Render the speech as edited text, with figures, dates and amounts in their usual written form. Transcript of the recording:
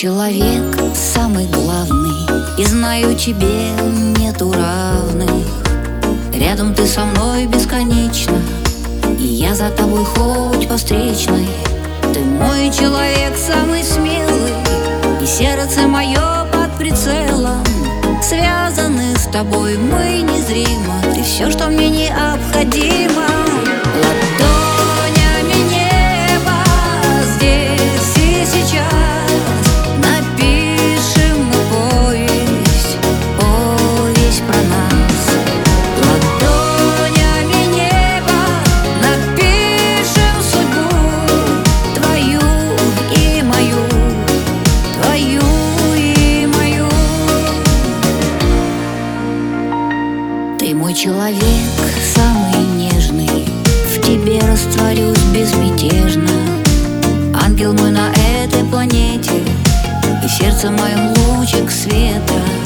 человек самый главный, и знаю, тебе нету равных. Рядом ты со мной бесконечно, и я за тобой хоть по встречной. Ты мой человек самый смелый, и сердце мое под прицелом. Связаны с тобой мы незримо, ты все, что мне необходимо. Ладонями небо здесь и сейчас напишем мы повесть, повесть про нас. Ладонями небо напишем судьбу твою и мою, твою и мою. Ты мой человек самый нежный, в тебе растворюсь безмятежно. Ангел мой на этой планете, и в сердце моем лучик света.